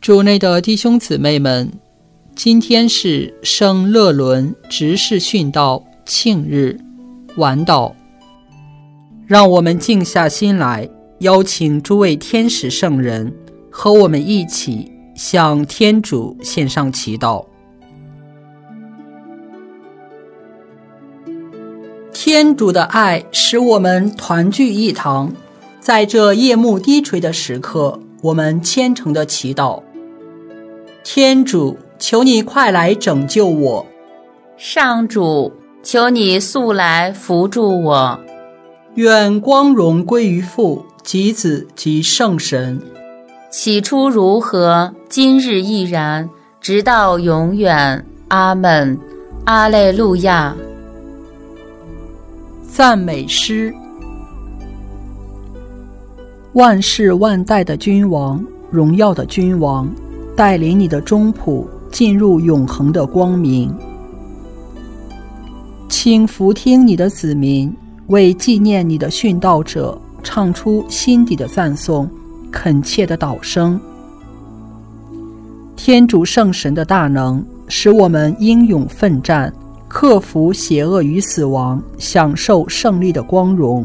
主内的弟兄姊妹们，今天是圣乐伦执事殉道庆日晚祷，让我们静下心来，邀请诸位天使圣人和我们一起向天主献上祈祷。天主的爱使我们团聚一堂，在这夜幕低垂的时刻，我们虔诚地祈祷。天主，求你快来拯救我。 上主，求你速来扶助我。 愿光荣归于父及子及圣神。 起初如何，今日亦然，直到永远。阿们。阿肋路亚。 赞美诗。万世万代的君王，荣耀的君王，带领你的宗仆进入永恒的光明。请俯听你的子民为纪念你的殉道者唱出心底的赞颂，恳切的祷声。天主圣神的大能使我们英勇奋战，克服邪恶与死亡，享受胜利的光荣。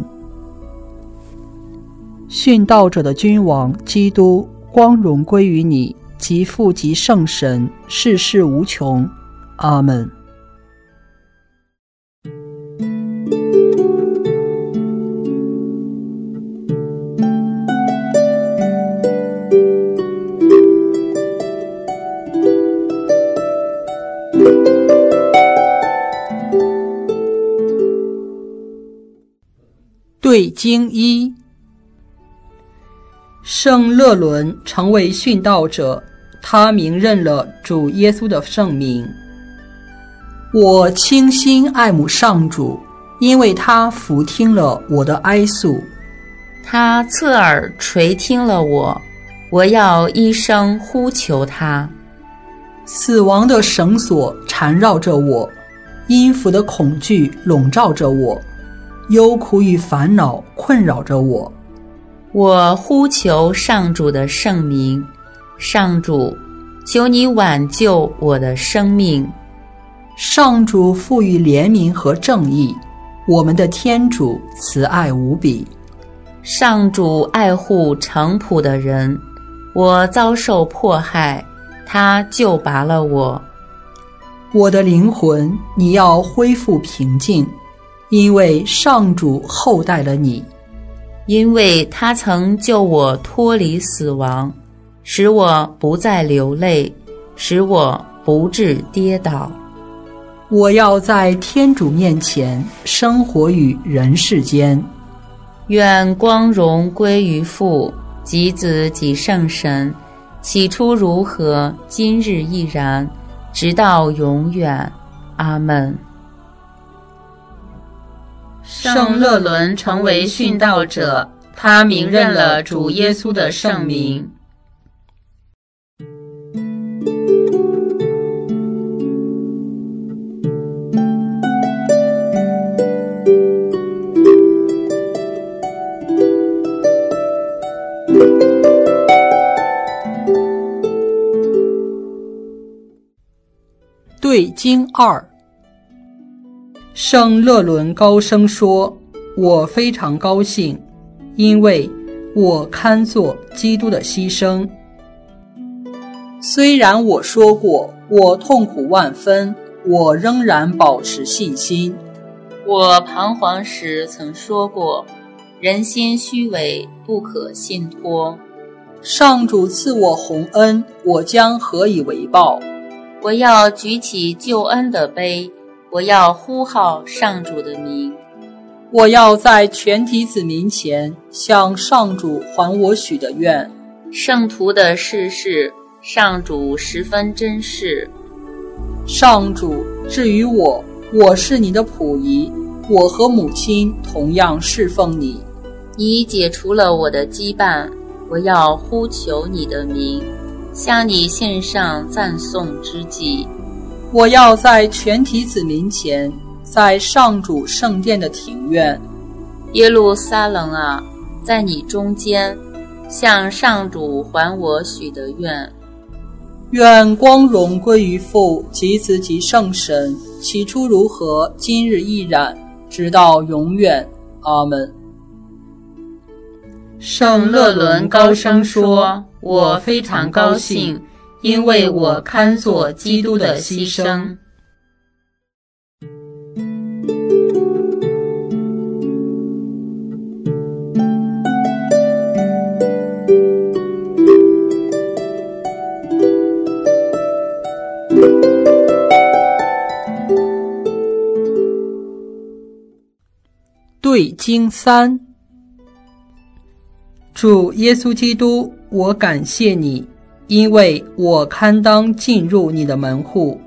殉道者的君王基督，光荣归于你，及父及圣神，世世无穷。阿们。对经一。圣乐伦成为殉道者，他明认了主耶稣的圣名。我倾心爱慕上主，因为他俯听了我的哀诉。 他侧耳垂听了我，我要一生呼求他。 死亡的绳索缠绕着我，阴府的恐惧笼罩着我，忧苦与烦恼困扰着我。 我呼求上主的圣名，上主，求你挽救我的生命。 上主赋予怜悯和正义，我们的天主慈爱无比。 上主爱护诚朴的人，我遭受迫害，他救拔了我。 我的灵魂，你要恢复平静，因为上主厚待了你。 因为他曾救我脱离死亡，使我不再流泪，使我不致跌倒。 我要在天主面前生活于人世间。 愿光荣归于父及子及圣神，起初如何，今日亦然，直到永远。阿们。圣乐伦成为殉道者，他明认了主耶稣的圣名。 对经二。圣乐伦高声说，我非常高兴，因为我堪作基督的牺牲。虽然我说过我痛苦万分，我仍然保持信心。 我彷徨时曾说过，人心虚伪，不可信托。 上主赐我洪恩，我将何以为报？ 我要举起救恩的杯，我要呼号上主的名。 我要在全体子民前向上主还我许的愿。 圣徒的事事，上主十分珍视。 上主，至于我，我是你的仆役，我和母亲同样侍奉你。 你解除了我的羁绊，我要呼求你的名，向你献上赞颂之祭。 我要在全体子民前，在上主圣殿的庭院。 耶路撒冷啊，在你中间，向上主还我许的愿。 愿光荣归于父及子及圣神，起初如何，今日亦然，直到永远。阿们。 圣乐伦高声说：我非常高兴，因为我堪作基督的牺牲。 对经3。主耶稣基督，我感谢你，因为我堪当进入你的门户。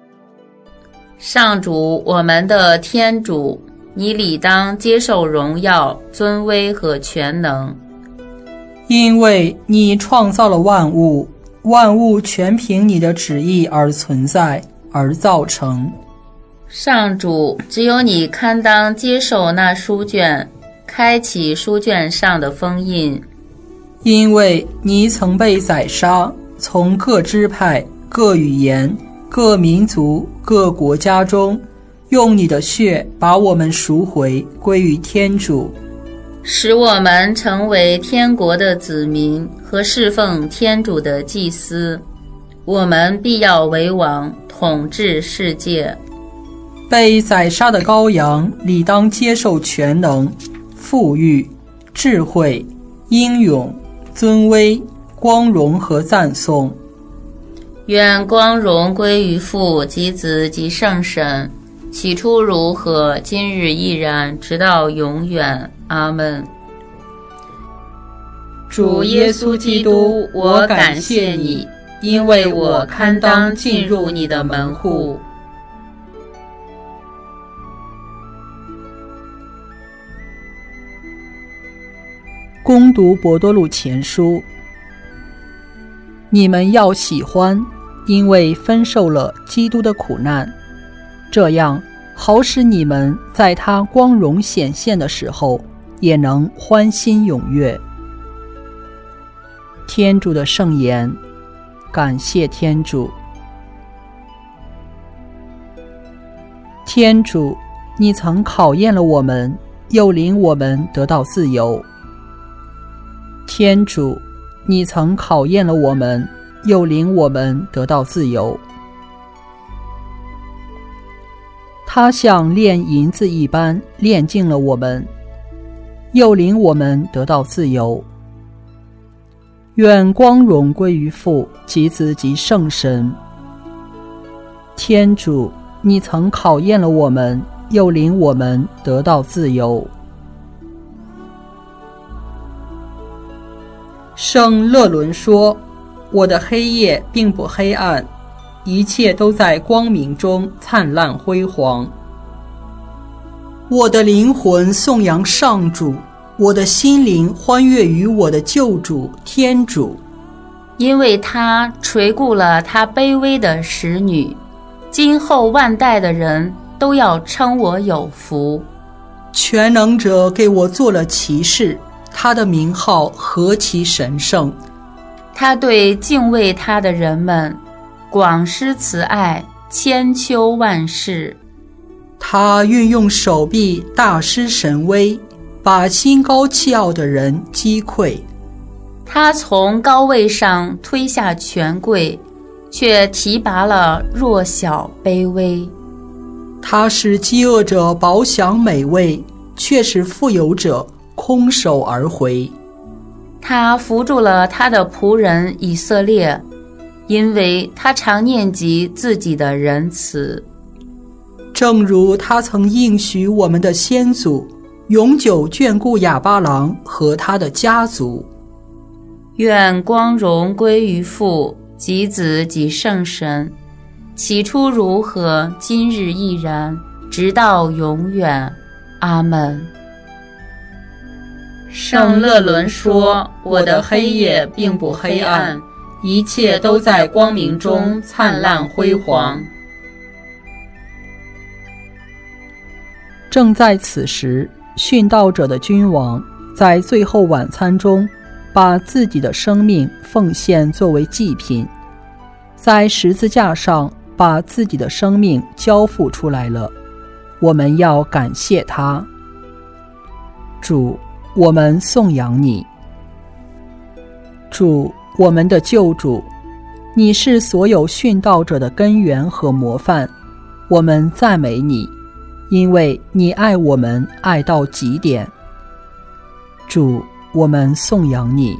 上主，我们的天主，你理当接受荣耀、尊威和全能， 因为你创造了万物，万物全凭你的旨意而存在，而造成。 上主，只有你堪当接受那书卷，开启书卷上的封印， 因为你曾被宰杀，从各支派、各语言、各民族、各国家中，用你的血把我们赎回，归于天主， 使我们成为天国的子民和侍奉天主的祭司。我们必要为王，统治世界。 被宰杀的羔羊理当接受全能、富裕、智慧、英勇、尊威、光荣和赞颂。 愿光荣归于父及子及圣神，起初如何，今日亦然，直到永远。阿们。主耶稣基督，我感谢你，因为我堪当进入你的门户。 攻读伯多禄前书。你们要喜欢，因为分受了基督的苦难，这样好使你们在他光荣显现的时候也能欢欣踊跃。天主的圣言，感谢天主。天主，你曾考验了我们，又领我们得到自由。天主，你曾考验了我们，又领我们得到自由。他像炼银子一般炼净了我们，又领我们得到自由。愿光荣归于父及子及圣神。天主，你曾考验了我们，又领我们得到自由。圣乐伦说：我的黑夜并不黑暗，一切都在光明中灿烂辉煌。我的灵魂颂扬上主，我的心灵欢悦于我的救主天主， 因为他垂顾了他卑微的使女，今后万代的人都要称我有福。 全能者给我做了骑士，他的名号何其神圣！ 他对敬畏他的人们广施慈爱，千秋万世。 他运用手臂大施神威，把心高气傲的人击溃。 他从高位上推下权贵，却提拔了弱小卑微。 他使饥饿者饱享美味，却使富有者空手而回。 他扶助了他的仆人以色列，因为他常念及自己的仁慈。 正如他曾应许我们的先祖，永久眷顾亚巴郎和他的家族。 愿光荣归于父及子及圣神，起初如何，今日亦然，直到永远。阿们。圣乐伦说：我的黑夜并不黑暗，一切都在光明中灿烂辉煌。 正在此时，殉道者的君王在最后晚餐中把自己的生命奉献作为祭品， 在十字架上把自己的生命交付出来了，我们要感谢他。主，我们颂扬你。主，我们的救主，你是所有殉道者的根源和模范，我们赞美你，因为你爱我们爱到极点。主，我们颂扬你，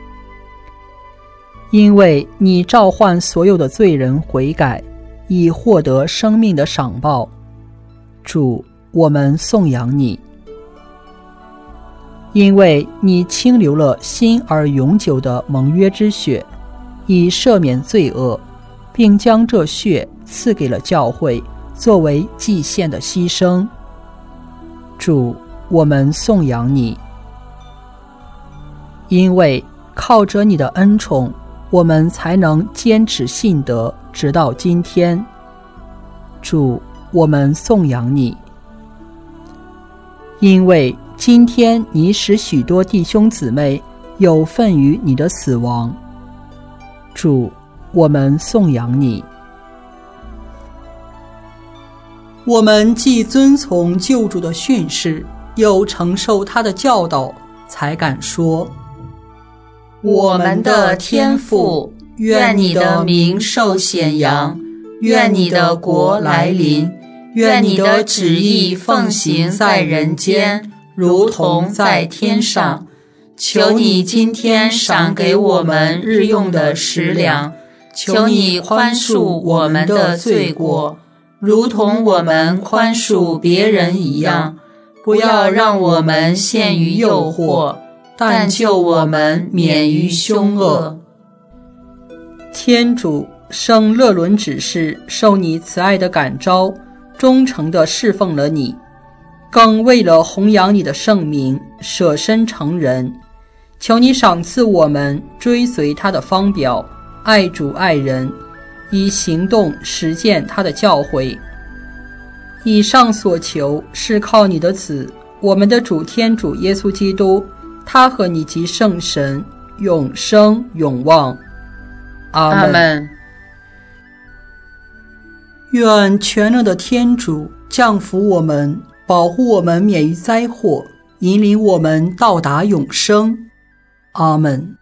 因为你召唤所有的罪人悔改，以获得生命的赏报。主，我们颂扬你，因为你清流了新而永久的盟约之血，以赦免罪恶，并将这血赐给了教会，作为祭献的牺牲。主，我们颂扬你，因为靠着你的恩宠，我们才能坚持信德，直到今天。主，我们颂扬你，因为今天你使许多弟兄姊妹有份于你的死亡。主，我们颂扬你。我们既遵从救主的训示，又承受他的教导，才敢说： 我们的天父，愿你的名受显扬，愿你的国来临，愿你的旨意奉行在人间，如同在天上。求你今天赏给我们日用的食粮，求你宽恕我们的罪过，如同我们宽恕别人一样，不要让我们陷于诱惑，但救我们免于凶恶。 天主，圣乐伦指示受你慈爱的感召，忠诚地侍奉了你，更为了弘扬你的圣名，舍身成人。求你赏赐我们追随他的方表，爱主爱人，以行动实践他的教诲。以上所求是靠你的子，我们的主天主耶稣基督，他和你及圣神永生永望。阿们。愿全能的天主降福我们，保护我们免于灾祸，引领我们到达永生。阿们。